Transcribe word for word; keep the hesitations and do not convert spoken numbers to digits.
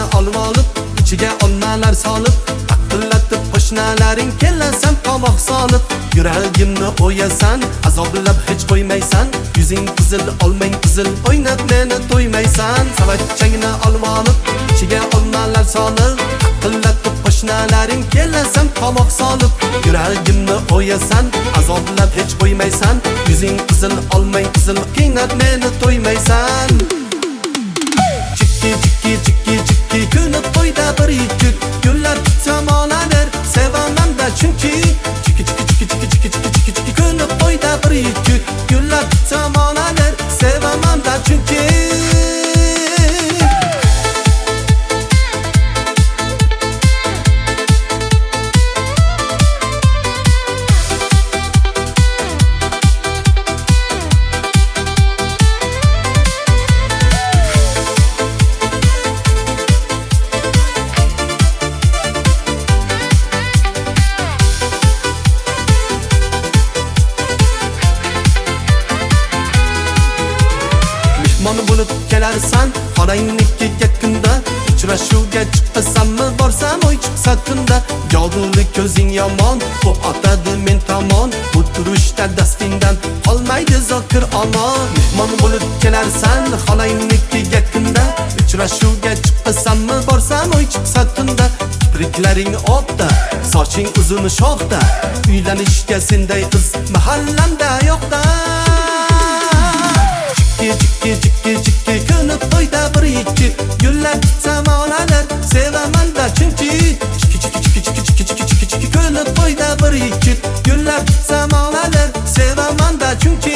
olib olib, ichiga olmalar solib, taqillatib qo'shnalaring kelasam tomoq solib, yuragimni o'yasan, azoblab hech qo'ymaysan, yuzing qizil olmang qizil, o'ynab meni to'ymaysan. Savatchangni olib olib, ichiga olmalar solib, taqillatib qo'shnalaring kelasam tomoq solib, yuragimni o'yasan, azoblab hech qo'ymaysan, yuzing qizil olmang qizil, qiynab meni to'ymaysan. Chikki chikki chikki chikki kuni to'yda bir yigit, gullar tutsam olaver, sevaman-da chunki. Chikki chikki chikki chikki chikki chikki chikki chikki kuni to'yda bir yigit, gullar tutsam olaver, sevaman-da chunki. Mehmon bo'lib kelarsan, xonangniki yaqinda, uchrashuvga chiqasammi, borsam oy chiqsa tunda. Yog'li ko'zing yomon, bu otadi men tomon, bu turishda dastingdan qolmaydi zokir omon. Mehmon bo'lib kelarsan, xonangniki yaqinda, uchrashuvga chiqasammi, borsam oy chiqsa tunda. Kipriklaring otda, soching uzun shoxda, uylanishga senday qiz mahallamda yo'qda. Chikki chikki chikki kuni to'yda bir yigit, gullar tutsam olaver, sevaman-da chunki. Chikki chikki chikki chikki chikki chikki chikki kuni to'yda bir yigit, gullar tutsam olaver, sevaman-da chunki.